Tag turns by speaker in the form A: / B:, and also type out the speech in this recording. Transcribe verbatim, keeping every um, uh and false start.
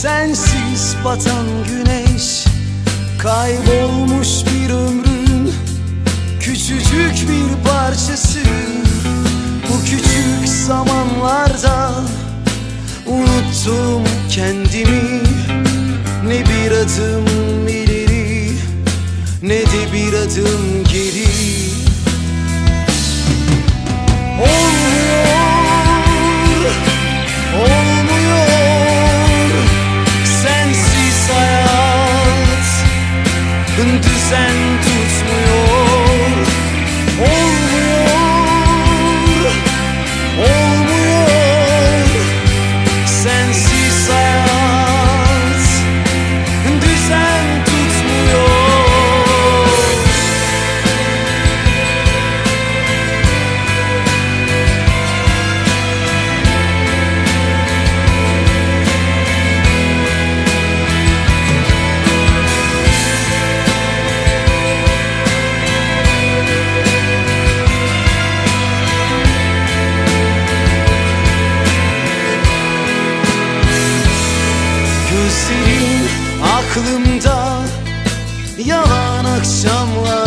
A: sensiz batan güneş, kaybolmuş bir ömrün küçücük bir parçası. Bu küçük zamanlarda unuttum kendimi. Ne bir adım ileri, ne de bir adım geri. Olmuyor, olmuyor sensiz hayat, düzen tutmuyor. Olmuyor, olmuyor sensiz hayat, düzen tutmuyor. Gözlerin aklımda, yalan akşamlar.